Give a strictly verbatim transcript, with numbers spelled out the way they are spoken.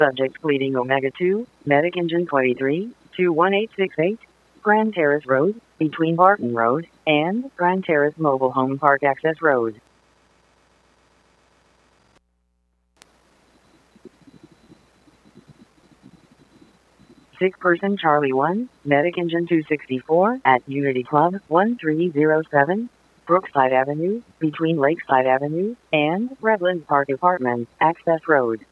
Subject pleading Omega two, Medic Engine twenty-three, two one eight six eight, Grand Terrace Road, between Barton Road and Grand Terrace Mobile Home Park Access Road. Sick person Charlie one, Medic Engine two sixty-four at Unity Club one three zero seven, Brookside Avenue, between Lakeside Avenue and Redlands Park Apartments, Access Road.